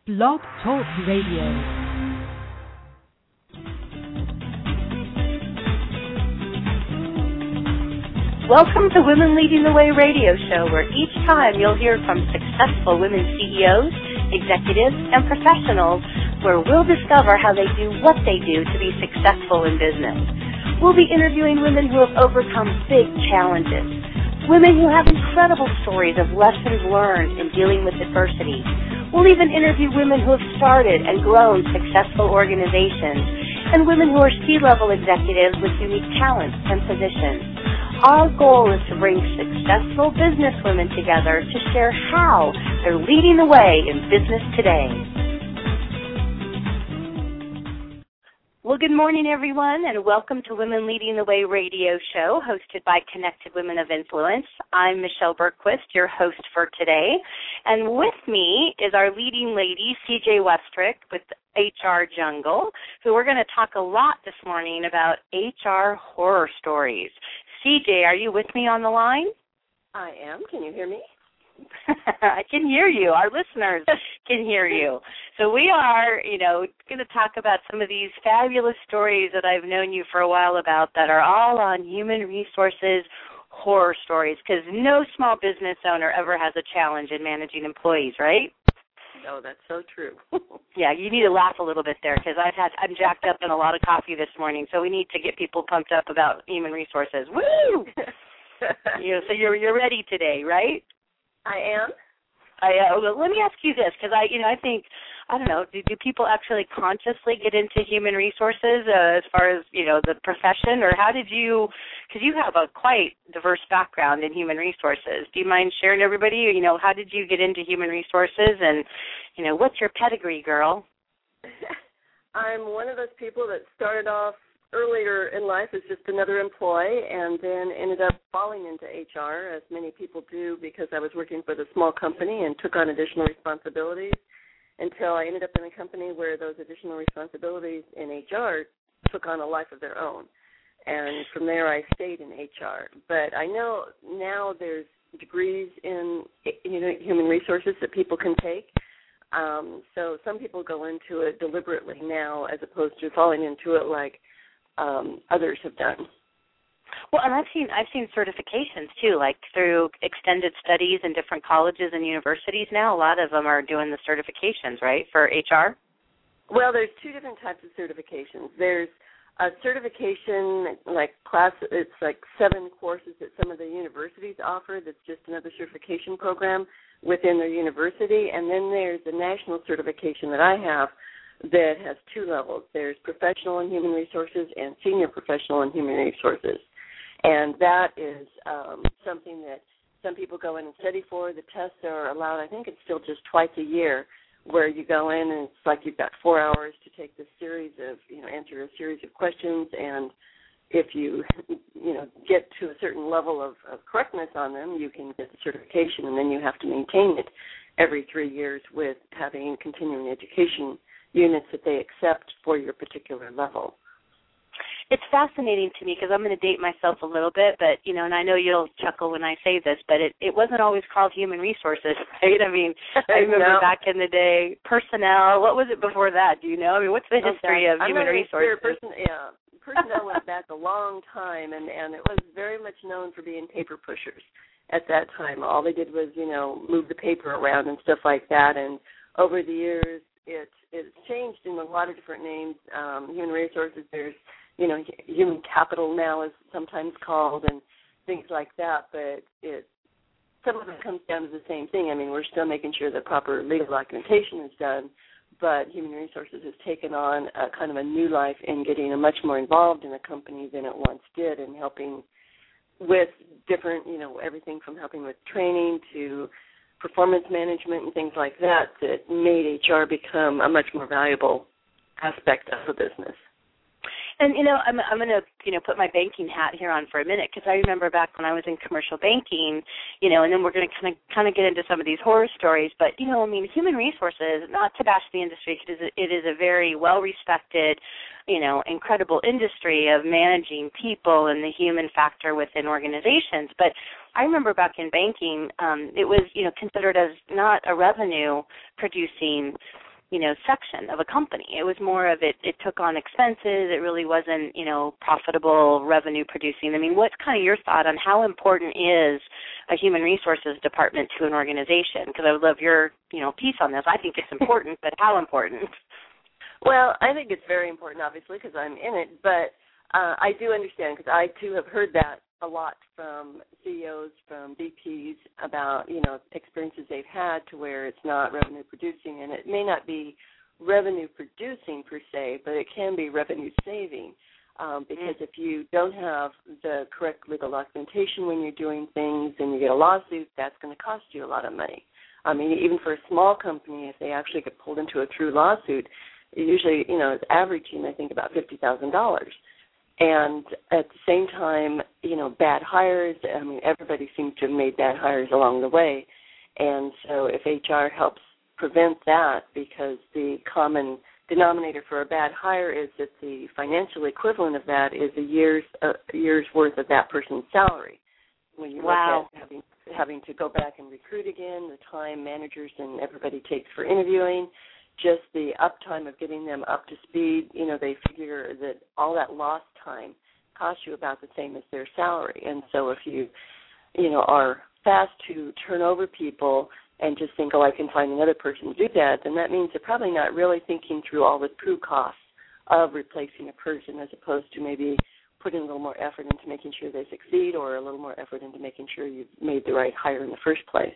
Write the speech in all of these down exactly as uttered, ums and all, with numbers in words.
Blog Talk Radio. Welcome to Women Leading the Way radio show, where each time you'll hear from successful women C E Os, executives, and professionals, where we'll discover how they do what they do to be successful in business. We'll be interviewing women who have overcome big challenges, women who have incredible stories of lessons learned in dealing with adversity. We'll even interview women who have started and grown successful organizations, and women who are C-level executives with unique talents and positions. Our goal is to bring successful businesswomen together to share how they're leading the way in business today. Well, good morning, everyone, and welcome to Women Leading the Way radio show, hosted by Connected Women of Influence. I'm Michelle Bergquist, your host for today, and with me is our leading lady, C J Westrick, with H R Jungle, who we're going to talk a lot this morning about H R horror stories. C J, are you with me on the line? I am. Can you hear me? I can hear you. Our listeners can hear you. So we are, you know, going to talk about some of these fabulous stories that I've known you for a while about that are all on human resources horror stories, because no small business owner ever has a challenge in managing employees, right? No, that's so true. Yeah, you need to laugh a little bit there, because I've had I'm jacked up in a lot of coffee this morning, so we need to get people pumped up about human resources. Woo! you know, so you're you're ready today, right? I am. I uh, well, let me ask you this, because I, you know, I think, I don't know, do, do people actually consciously get into human resources uh, as far as, you know, the profession, or how did you? Because you have a quite diverse background in human resources. Do you mind sharing everybody? You know, how did you get into human resources, and, you know, what's your pedigree, girl? I'm one of those people that started off earlier in life as just another employee, and then ended up falling into H R, as many people do, because I was working for the small company and took on additional responsibilities until I ended up in a company where those additional responsibilities in H R took on a life of their own. And from there I stayed in H R. But I know now there's degrees in, you know, human resources that people can take. Um, so some people go into it deliberately now, as opposed to falling into it like Um, others have done. Well, and I've seen I've seen certifications too, like through extended studies in different colleges and universities. Now, a lot of them are doing the certifications, right, for H R. Well, there's two different types of certifications. There's a certification like class. It's like seven courses that some of the universities offer. That's just another certification program within their university, and then there's the national certification that I have, that has two levels. There's professional in human resources and senior professional in human resources. And that is um, something that some people go in and study for. The tests are allowed, I think it's still just twice a year, where you go in and it's like you've got four hours to take this series of, you know, answer a series of questions, and if you, you know, get to a certain level of, of correctness on them, you can get the certification, and then you have to maintain it every three years with having continuing education units that they accept for your particular level. It's fascinating to me, because I'm going to date myself a little bit, but, you know, and I know you'll chuckle when I say this, but it, it wasn't always called human resources, right? I mean, I remember no. back in the day, personnel, what was it before that? Do you know? I mean, what's the history okay. of I'm human resources? Person, yeah, personnel went back a long time, and, and it was very much known for being paper pushers at that time. All they did was, you know, move the paper around and stuff like that, and over the years, It, it's changed in a lot of different names. Um, human resources, there's, you know, human capital now is sometimes called, and things like that. But it, some of it comes down to the same thing. I mean, we're still making sure that proper legal documentation is done, but human resources has taken on a kind of a new life in getting much more involved in a company than it once did, and helping with different, you know, everything from helping with training to performance management and things like that, that made H R become a much more valuable aspect of the business. And, you know, I'm, I'm going to, you know, put my banking hat here on for a minute, because I remember back when I was in commercial banking, you know, and then we're going to kind of kind of get into some of these horror stories. But, you know, I mean, human resources, not to bash the industry, because it is a very well-respected, you know, incredible industry of managing people and the human factor within organizations. But I remember back in banking, um, it was, you know, considered as not a revenue-producing you know, section of a company. It was more of it, it took on expenses. It really wasn't, you know, profitable, revenue producing. I mean, what's kind of your thought on how important is a human resources department to an organization? Because I would love your, you know, piece on this. I think it's important, but how important? Well, I think it's very important, obviously, because I'm in it, but uh, I do understand, because I, too, have heard that a lot from C E Os, from V Ps about, you know, experiences they've had to where it's not revenue producing, and it may not be revenue producing per se, but it can be revenue saving, um, because mm-hmm. if you don't have the correct legal documentation when you're doing things and you get a lawsuit, that's going to cost you a lot of money. I mean, even for a small company, if they actually get pulled into a true lawsuit, usually, you know, it's averaging, I think, about fifty thousand dollars. And at the same time, you know, bad hires, I mean, everybody seems to have made bad hires along the way. And so if H R helps prevent that, because the common denominator for a bad hire is that the financial equivalent of that is a year's, a year's worth of that person's salary. When you wow. look at having, having to go back and recruit again, the time managers and everybody takes for interviewing, just the uptime of getting them up to speed, you know, they figure that all that lost time costs you about the same as their salary. And so if you, you know, are fast to turn over people and just think, oh, I can find another person to do that, then that means they're probably not really thinking through all the true costs of replacing a person, as opposed to maybe putting a little more effort into making sure they succeed, or a little more effort into making sure you've made the right hire in the first place.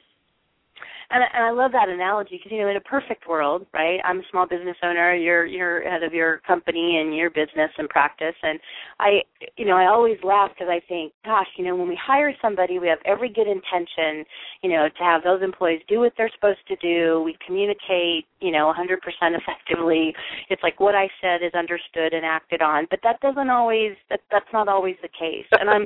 And, and I love that analogy because, you know, in a perfect world, right, I'm a small business owner, you're, you're head of your company and your business and practice, and I, you know, I always laugh because I think, gosh, you know, when we hire somebody, we have every good intention, you know, to have those employees do what they're supposed to do. We communicate, you know, one hundred percent effectively. It's like what I said is understood and acted on, but that doesn't always, that, that's not always the case. And I'm,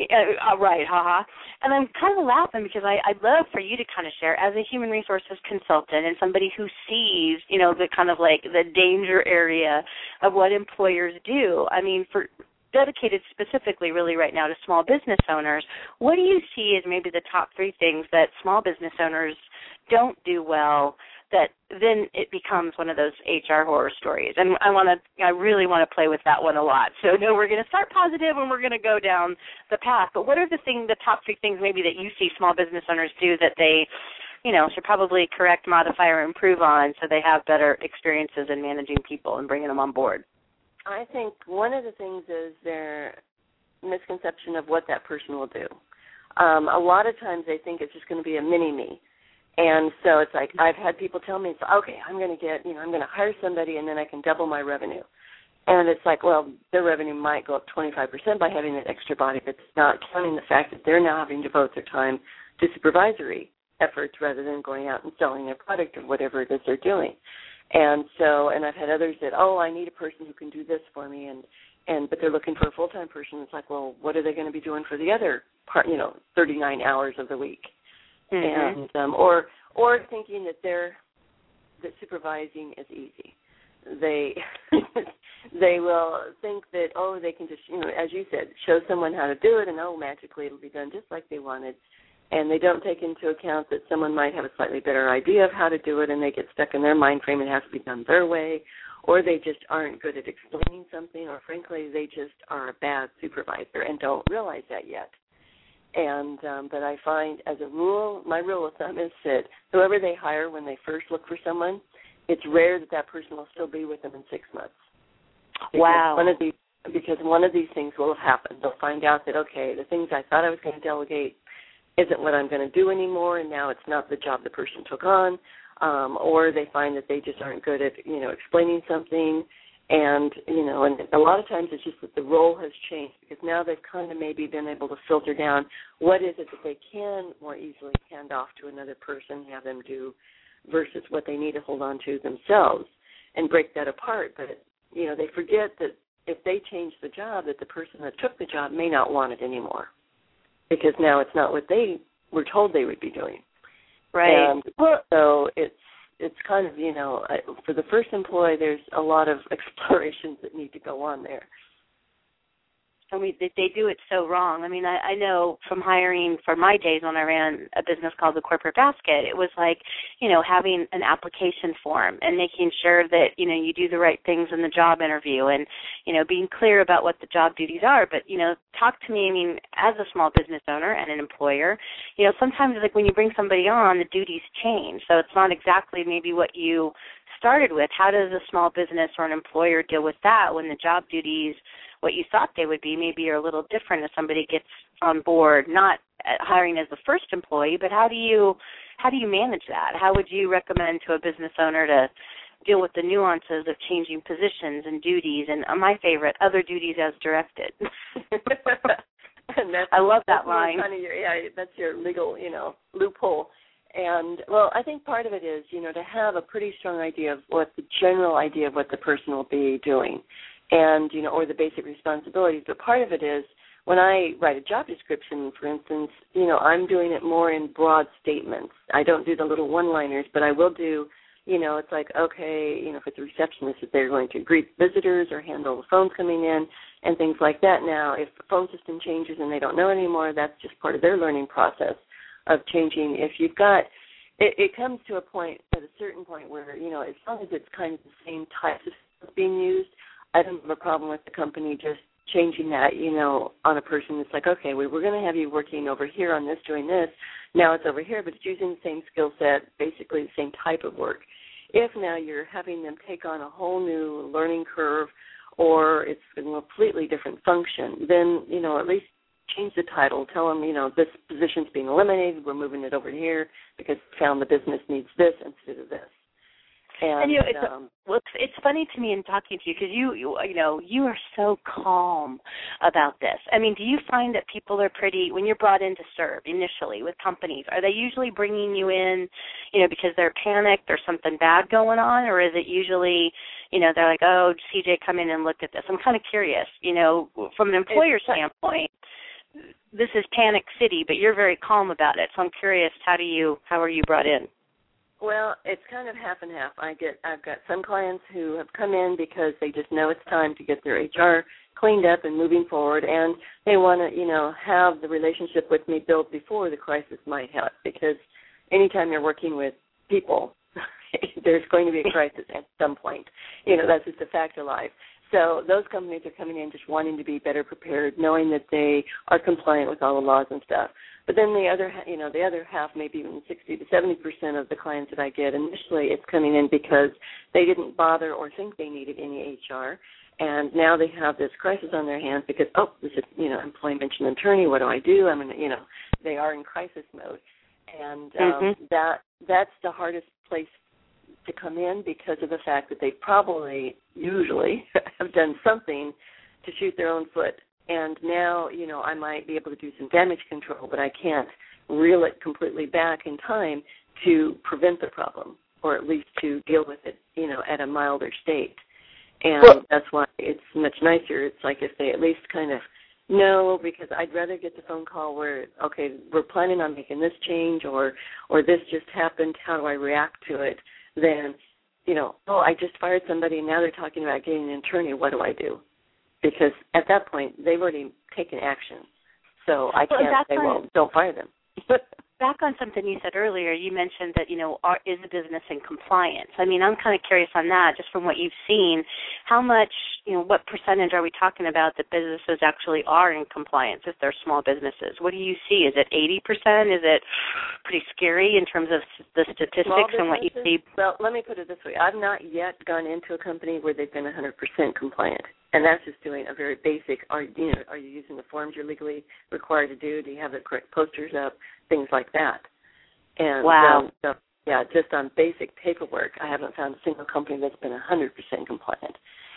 uh, right, haha. And I'm kind of laughing because I, I'd love for you to kind of share, as a human resources consultant and somebody who sees, you know, the kind of like the danger area of what employers do. I mean, for dedicated specifically really right now to small business owners, what do you see as maybe the top three things that small business owners don't do well, that then it becomes one of those H R horror stories? And I want to, I really want to play with that one a lot. So no, we're going to start positive and we're going to go down the path. But what are the thing, the top three things maybe that you see small business owners do that they, you know, should probably correct, modify, or improve on so they have better experiences in managing people and bringing them on board? I think one of the things is their misconception of what that person will do. Um, a lot of times they think it's just going to be a mini-me. And so it's like I've had people tell me, it's okay, I'm going to get, you know, I'm going to hire somebody and then I can double my revenue. And it's like, well, their revenue might go up twenty-five percent by having that extra body, but it's not counting the fact that they're now having to devote their time to supervisory efforts rather than going out and selling their product or whatever it is they're doing. And so, and I've had others that, oh, I need a person who can do this for me, and, and but they're looking for a full-time person. It's like, well, what are they going to be doing for the other part, you know, thirty-nine hours of the week? Mm-hmm. And um, or or thinking that they're that supervising is easy. They they will think that, oh, they can just, you know, as you said, show someone how to do it, and oh, magically it'll be done just like they wanted. And they don't take into account that someone might have a slightly better idea of how to do it, and they get stuck in their mind frame and it has to be done their way, or they just aren't good at explaining something, or frankly, they just are a bad supervisor and don't realize that yet. And um, but I find, as a rule, my rule of thumb is that whoever they hire when they first look for someone, it's rare that that person will still be with them in six months. Because wow. One of these, because one of these things will happen. They'll find out that, okay, the things I thought I was going to delegate isn't what I'm going to do anymore, and now it's not the job the person took on, um, or they find that they just aren't good at, you know, explaining something, and, you know, and a lot of times it's just that the role has changed, because now they've kind of maybe been able to filter down what is it that they can more easily hand off to another person, have them do, versus what they need to hold on to themselves, and break that apart. But, you know, they forget that if they change the job, that the person that took the job may not want it anymore, because now it's not what they were told they would be doing. Right. And so it's it's kind of, you know, for the first employee, there's a lot of explorations that need to go on there. I mean, they, they do it so wrong. I mean, I, I know from hiring for my days when I ran a business called the Corporate Basket, it was like, you know, having an application form and making sure that, you know, you do the right things in the job interview and, you know, being clear about what the job duties are. But, you know, talk to me, I mean, as a small business owner and an employer, you know, sometimes like when you bring somebody on, the duties change. So it's not exactly maybe what you started with. How does a small business or an employer deal with that when the job duties, what you thought they would be, maybe are a little different as somebody gets on board, not hiring as the first employee, but how do you how do you manage that? How would you recommend to a business owner to deal with the nuances of changing positions and duties and, uh, my favorite, other duties as directed? And that's, I love that that's line. Kind of your, yeah, that's your legal, you know, loophole. And, well, I think part of it is, you know, to have a pretty strong idea of what the general idea of what the person will be doing and, you know, or the basic responsibilities. But part of it is when I write a job description, for instance, you know, I'm doing it more in broad statements. I don't do the little one-liners, but I will do, you know, it's like, okay, you know, if it's a receptionist, if they're going to greet visitors or handle the phones coming in and things like that. Now, if the phone system changes and they don't know anymore, that's just part of their learning process of changing. If you've got, it, it comes to a point, at a certain point where, you know, as long as it's kind of the same types of stuff being used, I don't have a problem with the company just changing that, you know, on a person. It's like, okay, we we're going to have you working over here on this, doing this. Now it's over here, but it's using the same skill set, basically the same type of work. If now you're having them take on a whole new learning curve or it's a completely different function, then, you know, at least change the title. Tell them, you know, this position's being eliminated. We're moving it over here because we found the business needs this instead of this. And, and you know, it's, um, well, it's, it's funny to me in talking to you because you, you, you know, you are so calm about this. I mean, do you find that people are pretty, when you're brought in to serve initially with companies, are they usually bringing you in, you know, because they're panicked or something bad going on, or is it usually, you know, they're like, oh, C J, come in and look at this? I'm kind of curious, you know, from an employer standpoint. This is Panic City, but you're very calm about it. So I'm curious, how do you, how are you brought in? Well, it's kind of half and half. I get, I've got some clients who have come in because they just know it's time to get their H R cleaned up and moving forward, and they want to, you know, have the relationship with me built before the crisis might hit. Because anytime you're working with people, there's going to be a crisis at some point. You know, that's just a fact of life. So those companies are coming in just wanting to be better prepared, knowing that they are compliant with all the laws and stuff. But then the other, you know, the other half, maybe even sixty to seventy percent of the clients that I get, initially it's coming in because they didn't bother or think they needed any H R, and now they have this crisis on their hands because, oh, this is, you know, employee mentioned attorney. What do I do? I'm in, you know, they are in crisis mode, and um, mm-hmm. that that's the hardest place to come in because of the fact that they probably usually have done something to shoot their own foot. And now, you know, I might be able to do some damage control, but I can't reel it completely back in time to prevent the problem or at least to deal with it, you know, at a milder state. And well, that's why it's much nicer. It's like if they at least kind of know, because I'd rather get the phone call where, okay, we're planning on making this change or, or this just happened, how do I react to it, than, you know, oh, I just fired somebody and now they're talking about getting an attorney, what do I do? Because at that point, they've already taken action. So I can't well, say, well, don't fire them. Back on something you said earlier, you mentioned that, you know, are, is the business in compliance? I mean, I'm kind of curious on that, just from what you've seen. How much, you know, what percentage are we talking about that businesses actually are in compliance if they're small businesses? What do you see? Is it eighty percent? Is it pretty scary in terms of the statistics and what you see? Well, let me put it this way. I've not yet gone into a company where they've been one hundred percent compliant. And that's just doing a very basic, are, you know, are you using the forms you're legally required to do? Do you have the correct posters up? Things like that. And wow. Um, so, yeah, just on basic paperwork, I haven't found a single company that's been one hundred percent compliant.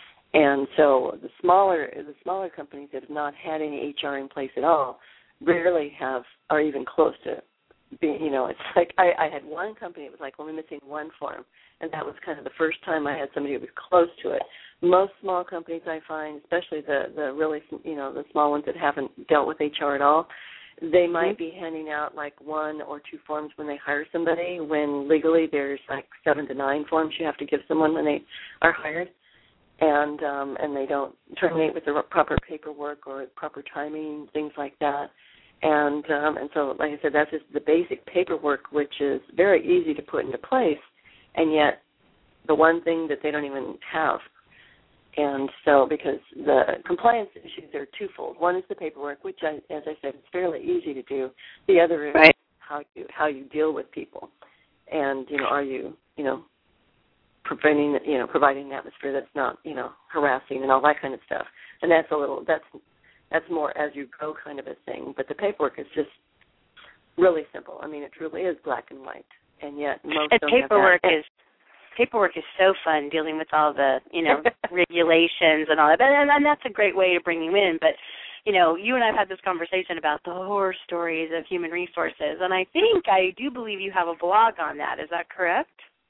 And so the smaller the smaller companies that have not had any H R in place at all rarely have, are even close to being, you know, it's like I, I had one company that was like only missing one form, and that was kind of the first time I had somebody who was close to it. Most small companies I find, especially the, the really, you know, the small ones that haven't dealt with H R at all, they might be handing out like one or two forms when they hire somebody, when legally there's like seven to nine forms you have to give someone when they are hired. and um, and they don't terminate with the proper paperwork or proper timing, things like that. And um, and so, like I said, that's just the basic paperwork, which is very easy to put into place, and yet the one thing that they don't even have. And so, because the compliance issues are twofold. One is the paperwork, which, I, as I said, is fairly easy to do. The other is right. how you how you deal with people, and you know, are you you know preventing you know providing an atmosphere that's not you know harassing and all that kind of stuff. And that's a little that's that's more as you go kind of a thing. But the paperwork is just really simple. I mean, it truly is black and white, and yet most and don't paperwork have that. is. Paperwork is so fun, dealing with all the, you know, regulations and all that. And, and that's a great way to bring you in. But, you know, you and I have had this conversation about the horror stories of human resources. And I think, I do believe you have a blog on that. Is that correct?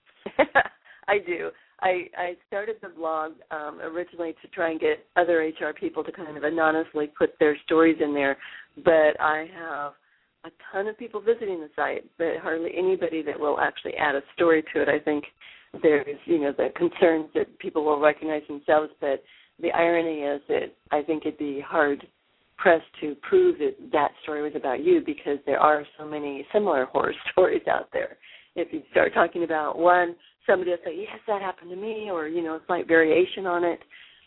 I do. I, I started the blog um, originally to try and get other H R people to kind of anonymously put their stories in there. But I have a ton of people visiting the site, but hardly anybody that will actually add a story to it. I think there's, you know, the concerns that people will recognize themselves, but the irony is that I think it'd be hard pressed to prove that that story was about you, because there are so many similar horror stories out there. If you start talking about one, somebody will say, yes, that happened to me, or, you know, a slight variation on it.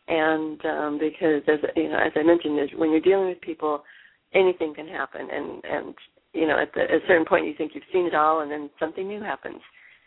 And um, because, as you know, as I mentioned, is when you're dealing with people, anything can happen. And, and you know, at, the, at a certain point you think you've seen it all, and then something new happens.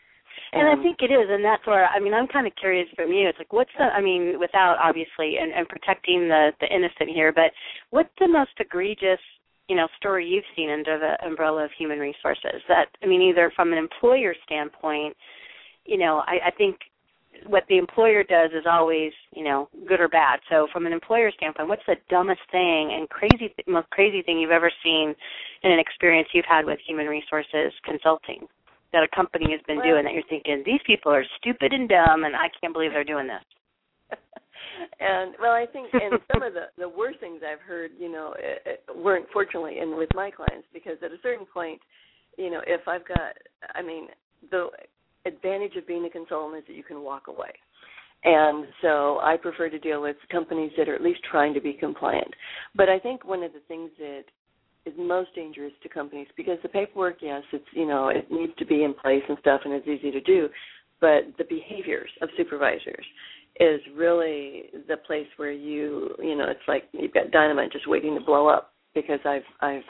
And I think it is, and that's where, I mean, I'm kind of curious from you. It's like, what's the, I mean, without obviously, and, and protecting the, the innocent here, but what's the most egregious, you know, story you've seen under the umbrella of human resources? That, I mean, either from an employer standpoint, you know, I, I think what the employer does is always, you know, good or bad. So from an employer standpoint, what's the dumbest thing and crazy, most crazy thing you've ever seen in an experience you've had with human resources consulting that a company has been well, doing that you're thinking, these people are stupid and dumb, and I can't believe they're doing this? And, well, I think, and some of the, the worst things I've heard, you know, it, it weren't fortunately in with my clients, because at a certain point, you know, if I've got, I mean, the advantage of being a consultant is that you can walk away. And so I prefer to deal with companies that are at least trying to be compliant. But I think one of the things that is most dangerous to companies, because the paperwork, yes, it's, you know, it needs to be in place and stuff, and it's easy to do, but the behaviors of supervisors is really the place where you, you know, it's like you've got dynamite just waiting to blow up, because I've I've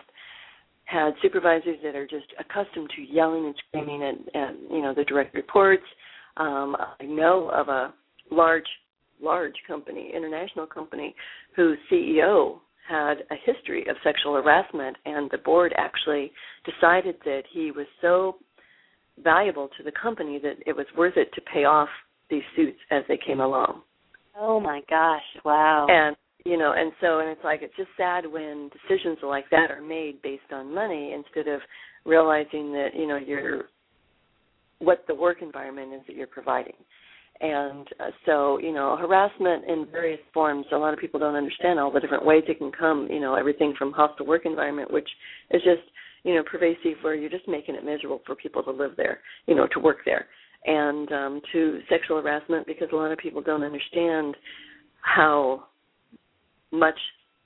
had supervisors that are just accustomed to yelling and screaming at, at you know, the direct reports. Um, I know of a large, large company, international company, whose C E O had a history of sexual harassment, and the board actually decided that he was so valuable to the company that it was worth it to pay off these suits as they came along. Oh my gosh, wow. And, you know, and so, and it's like, it's just sad when decisions like that are made based on money instead of realizing that, you know, you're, what the work environment is that you're providing. And uh, so, you know, harassment in various forms, a lot of people don't understand all the different ways it can come, you know, everything from hostile work environment, which is just, you know, pervasive, where you're just making it miserable for people to live there, you know, to work there, and um, to sexual harassment, because a lot of people don't understand how much,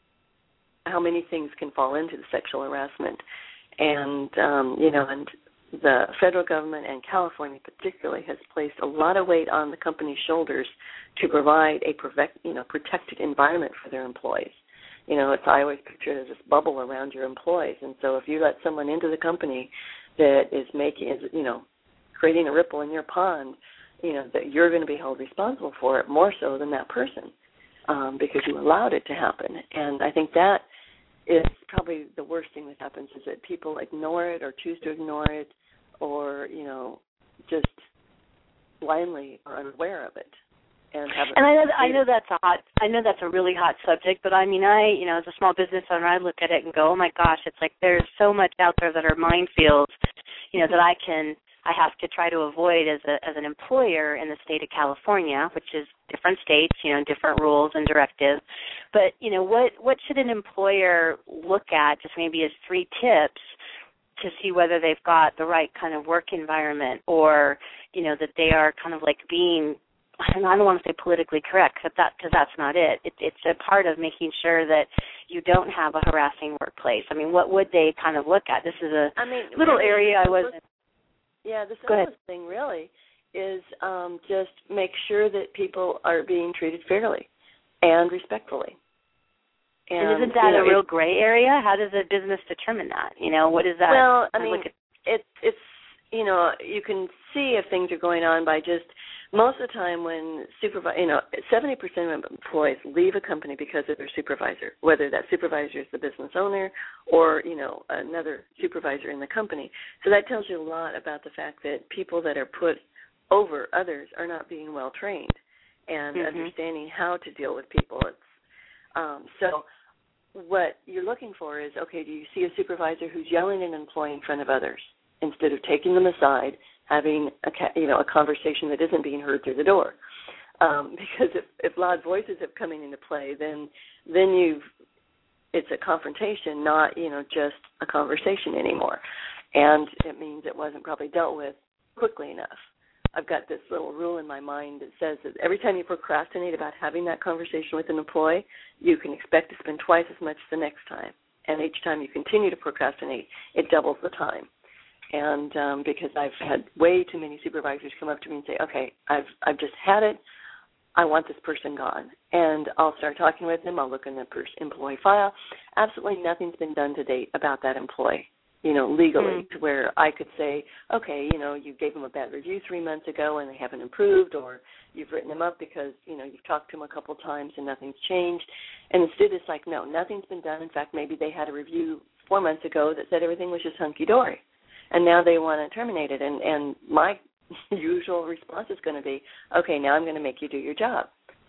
how many things can fall into the sexual harassment. And, um, you know, and the federal government, and California particularly, has placed a lot of weight on the company's shoulders to provide a protect, you know, protected environment for their employees. You know, it's, I always picture it as this bubble around your employees. And so if you let someone into the company that is making, is, you know, creating a ripple in your pond, you know, that you're going to be held responsible for it more so than that person, um, because you allowed it to happen. And I think that is probably the worst thing that happens, is that people ignore it or choose to ignore it, or, you know, just blindly are unaware of it. And, have and I know I know that's a hot I know that's a really hot subject, but I mean, I you know, as a small business owner, I look at it and go, oh my gosh, it's like there's so much out there that are minefields, you know, that I can I have to try to avoid as a as an employer in the state of California, which is different states, you know, different rules and directives. But you know, what what should an employer look at, just maybe as three tips, to see whether they've got the right kind of work environment, or, you know, that they are kind of like being I don't want to say politically correct, because that, cause that's not it. it. It's a part of making sure that you don't have a harassing workplace. I mean, what would they kind of look at? This is a I mean, little really, area I wasn't. Yeah, the simplest thing really is um, just make sure that people are being treated fairly and respectfully. And, and isn't that you know, a real gray area? How does a business determine that? You know, what is that? Well, I I mean, at- it's, it's, you know, you can see if things are going on by just, most of the time when supervisor, you know, seventy percent of employees leave a company because of their supervisor, whether that supervisor is the business owner or, you know, another supervisor in the company. So that tells you a lot about the fact that people that are put over others are not being well trained and mm-hmm. understanding how to deal with people. It's, um, so what you're looking for is, okay, do you see a supervisor who's yelling at an employee in front of others instead of taking them aside, having a, you know, a conversation that isn't being heard through the door? Um, because if, if loud voices have coming into play, then then you've it's a confrontation, not, you know, just a conversation anymore. And it means it wasn't probably dealt with quickly enough. I've got this little rule in my mind that says that every time you procrastinate about having that conversation with an employee, you can expect to spend twice as much the next time. And each time you continue to procrastinate, it doubles the time. And um, because I've had way too many supervisors come up to me and say, okay, I've I've just had it. I want this person gone. And I'll start talking with them. I'll look in the employee file. Absolutely nothing's been done to date about that employee, you know, legally, mm-hmm. to where I could say, okay, you know, you gave them a bad review three months ago and they haven't improved, or you've written them up because, you know, you've talked to them a couple times and nothing's changed. And instead it's like, no, nothing's been done. In fact, maybe they had a review four months ago that said everything was just hunky-dory. And now they want to terminate it. And, and my usual response is going to be, okay, now I'm going to make you do your job.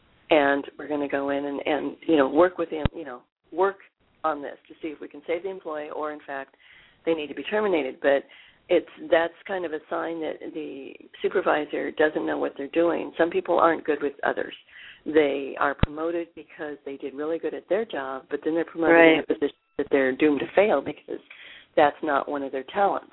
And we're going to go in and, and, you know, work with him, you know, work on this to see if we can save the employee or, in fact, they need to be terminated. But it's that's kind of a sign that the supervisor doesn't know what they're doing. Some people aren't good with others. They are promoted because they did really good at their job, but then they're promoted right. in a position that they're doomed to fail because that's not one of their talents.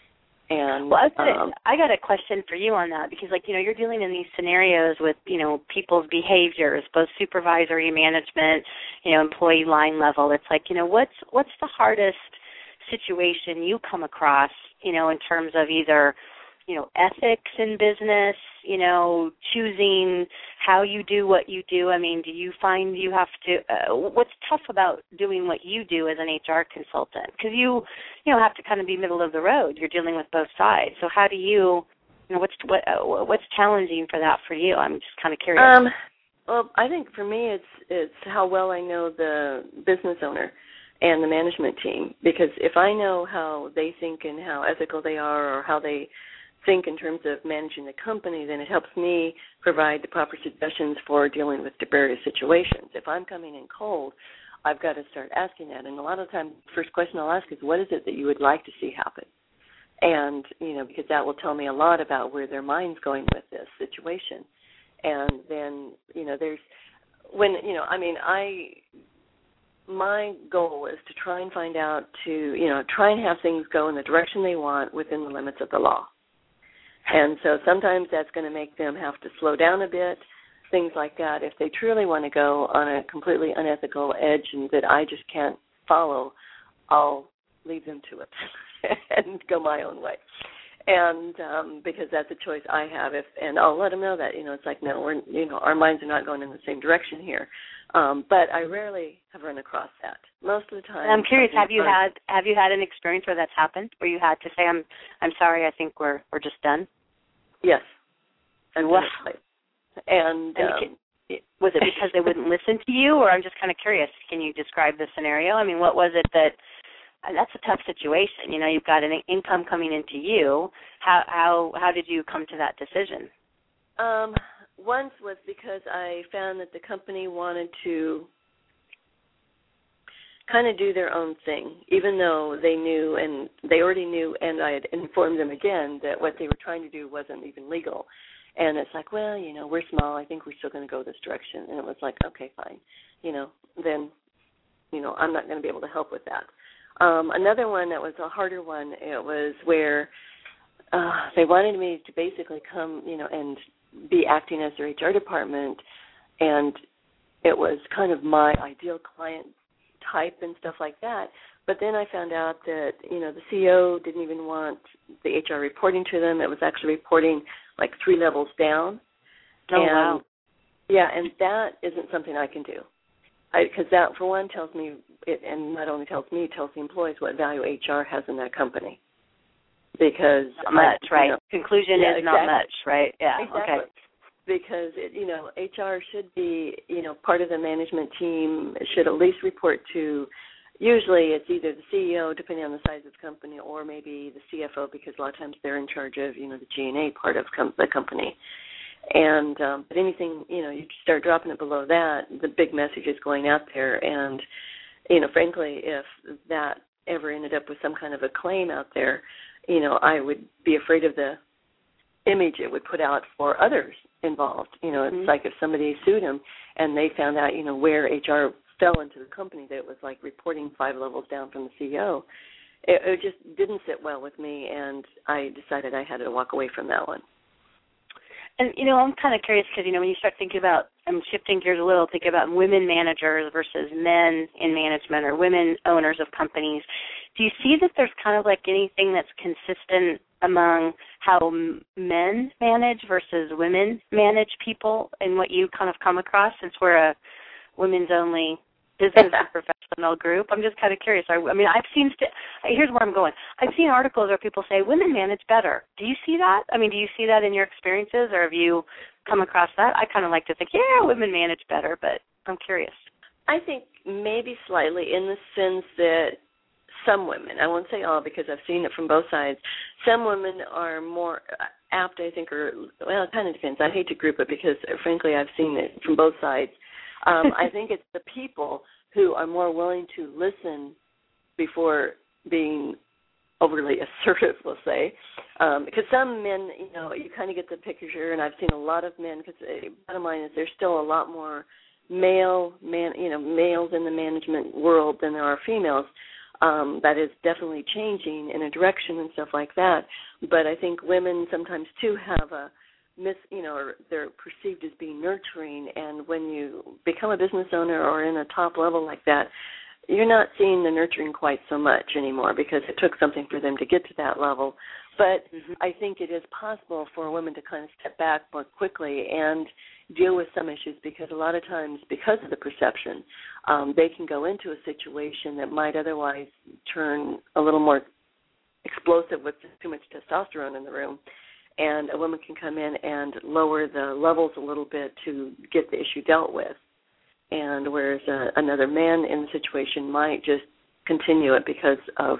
And, well, I got, um, I got a question for you on that because, like, you know, you're dealing in these scenarios with, you know, people's behaviors, both supervisory, management, you know, employee line level. It's like, you know, what's what's the hardest situation you come across, you know, in terms of either, you know, ethics in business, you know, choosing how you do what you do? I mean, do you find you have to, uh, what's tough about doing what you do as an H R consultant? Because you, you know, have to kind of be middle of the road. You're dealing with both sides. So how do you, you know, what's what, uh, what's challenging for that for you? I'm just kind of curious. Um, well, I think for me it's it's how well I know the business owner and the management team, because if I know how they think and how ethical they are or how they think in terms of managing the company, then it helps me provide the proper suggestions for dealing with the various situations. If I'm coming in cold, I've got to start asking that. And a lot of the time, the first question I'll ask is, what is it that you would like to see happen? And, you know, because that will tell me a lot about where their mind's going with this situation. And then, you know, there's, when, you know, I mean, I, my goal is to try and find out to, you know, try and have things go in the direction they want within the limits of the law. And so sometimes that's going to make them have to slow down a bit, things like that. If they truly want to go on a completely unethical edge and that I just can't follow, I'll leave them to it and go my own way. And um, because that's a choice I have, if and I'll let them know that, you know, it's like, no, we're, you know, our minds are not going in the same direction here. Um, but I rarely have run across that. Most of the time. I'm curious. Have you had have you had an experience where that's happened, where you had to say, "I'm I'm sorry, I think we're we're just done"? Yes. And what? And, and um, can, was it because they wouldn't listen to you, or I'm just kind of curious? Can you describe the scenario? I mean, what was it that? That's a tough situation. You know, you've got an income coming into you. How how how did you come to that decision? Um. Once was because I found that the company wanted to kind of do their own thing, even though they knew and they already knew, and I had informed them again that what they were trying to do wasn't even legal. And it's like, well, you know, we're small. I think we're still going to go this direction. And it was like, okay, fine. You know, then, you know, I'm not going to be able to help with that. Um, another one that was a harder one, it was where uh, they wanted me to basically come, you know, and be acting as their H R department, and it was kind of my ideal client type and stuff like that. But then I found out that, you know, the C E O didn't even want the H R reporting to them. It was actually reporting like three levels down. Oh, and, wow. Yeah, and that isn't something I can do. Because that, for one, tells me, it, and not only tells me, it tells the employees what value H R has in that company. Because not much, I, right? You know, Conclusion yeah, is exactly. not much, right? Yeah, exactly. okay. Because, it, you know, H R should be, you know, part of the management team, should at least report to, usually it's either the C E O, depending on the size of the company, or maybe the C F O, because a lot of times they're in charge of, you know, the G and A part of com- the company. And um, but anything, you know, you start dropping it below that, the big message is going out there. And, you know, frankly, if that ever ended up with some kind of a claim out there, you know, I would be afraid of the image it would put out for others involved. You know, it's mm-hmm. like if somebody sued him and they found out, you know, where H R fell into the company, that it was like reporting five levels down from the C E O. It, it just didn't sit well with me, and I decided I had to walk away from that one. And, you know, I'm kind of curious because, you know, when you start thinking about, I'm shifting gears a little, think about women managers versus men in management or women owners of companies. Do you see that there's kind of like anything that's consistent among how men manage versus women manage people and what you kind of come across, since we're a women's only business and professional group? I'm just kind of curious. I, I mean, I've seen, st- here's where I'm going. I've seen articles where people say women manage better. Do you see that? I mean, do you see that in your experiences, or have you come across that? I kind of like to think, yeah, women manage better, but I'm curious. I think maybe slightly, in the sense that some women, I won't say all because I've seen it from both sides, some women are more apt, I think, or, well, it kind of depends. I hate to group it because, frankly, I've seen it from both sides. Um, I think it's the people who are more willing to listen before being overly assertive, we'll say. Um, because some men, you know, you kind of get the picture, and I've seen a lot of men, because the bottom line is there's still a lot more male, man, you know, males in the management world than there are females. Um, that is definitely changing in a direction and stuff like that. But I think women sometimes, too, have a miss, you know, or they're perceived as being nurturing, and when you become a business owner or in a top level like that, you're not seeing the nurturing quite so much anymore, because it took something for them to get to that level. But mm-hmm. I think it is possible for women to kind of step back more quickly and deal with some issues, because a lot of times, because of the perception, um, they can go into a situation that might otherwise turn a little more explosive with too much testosterone in the room. And a woman can come in and lower the levels a little bit to get the issue dealt with. And whereas uh, another man in the situation might just continue it because of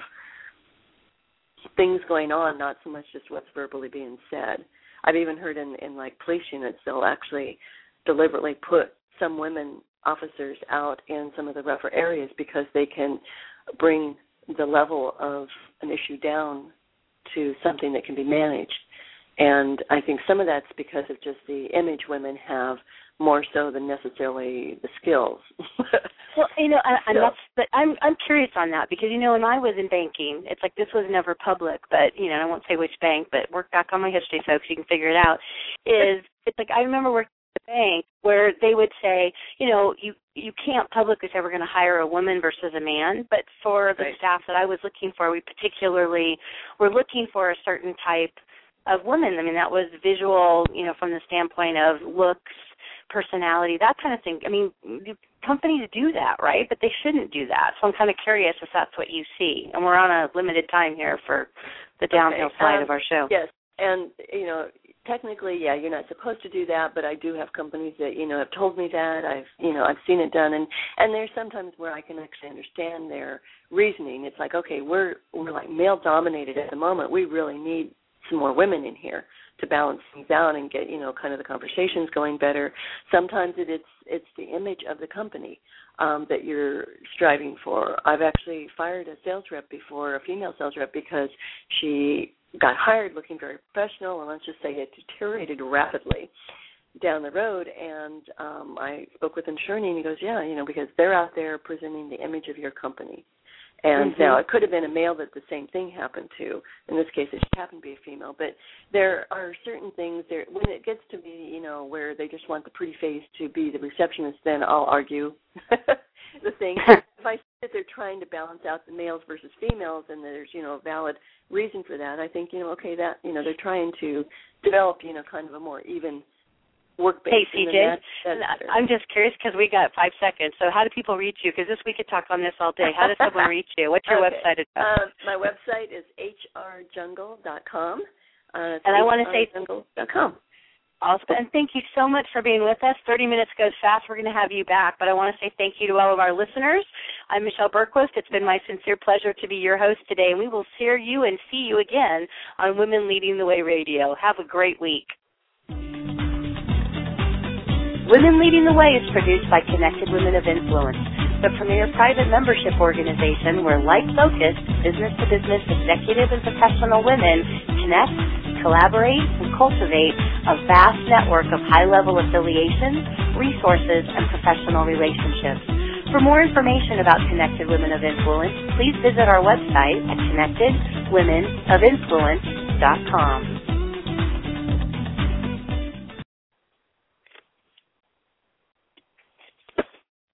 things going on, not so much just what's verbally being said. I've even heard in, in like police units, they'll actually deliberately put some women officers out in some of the rougher areas because they can bring the level of an issue down to something that can be managed. And I think some of that's because of just the image women have, more so than necessarily the skills. Well, you know, I, and that's, but I'm I'm curious on that, because, you know, when I was in banking, it's like this was never public, but, you know, I won't say which bank, but work back on my history, folks, you can figure it out, is it's like I remember working at a bank where they would say, you know, you, you can't publicly say we're going to hire a woman versus a man, but for the right. staff that I was looking for, we particularly were looking for a certain type of women. I mean, that was visual, you know, from the standpoint of looks, personality, that kind of thing. I mean, companies do that, right? But they shouldn't do that. So I'm kind of curious if that's what you see. And we're on a limited time here for the downhill okay. side um, of our show. Yes, and, you know, technically, yeah, you're not supposed to do that, but I do have companies that, you know, have told me that. I've, you know, I've seen it done. And, and there's sometimes where I can actually understand their reasoning. It's like, okay, we're, we're like male-dominated at the moment. We really need some more women in here to balance things out and get, you know, kind of the conversations going better. Sometimes it, it's it's the image of the company um, that you're striving for. I've actually fired a sales rep before, a female sales rep, because she got hired looking very professional, and let's just say it deteriorated rapidly down the road. And um, I spoke with an attorney, and he goes, yeah, you know, because they're out there presenting the image of your company. And mm-hmm. now it could have been a male that the same thing happened to. In this case, it happened to be a female. But there are certain things there. When it gets to be, you know, where they just want the pretty face to be the receptionist, then I'll argue the thing. If I see that they're trying to balance out the males versus females, and there's, you know, a valid reason for that, I think, you know, okay, that, you know, they're trying to develop, you know, kind of a more even work-based. Hey, C J, I'm just curious because we got five seconds. So how do people reach you? Because this we could talk on this all day. How does someone reach you? What's your okay. website address? Um, my website is h r jungle dot com. Uh, and I want to say jungle dot com. Awesome. And thank you so much for being with us. thirty minutes goes fast. We're going to have you back. But I want to say thank you to all of our listeners. I'm Michelle Bergquist. It's been my sincere pleasure to be your host today. And we will hear you and see you again on Women Leading the Way Radio. Have a great week. Women Leading the Way is produced by Connected Women of Influence, the premier private membership organization where like-focused, business-to-business executive and professional women connect, collaborate, and cultivate a vast network of high-level affiliations, resources, and professional relationships. For more information about Connected Women of Influence, please visit our website at connected women of influence dot com.